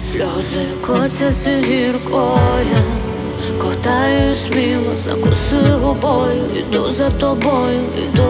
Сльози котяться гіркою, ковтаю сміло, закусую губою, іду за тобою, іду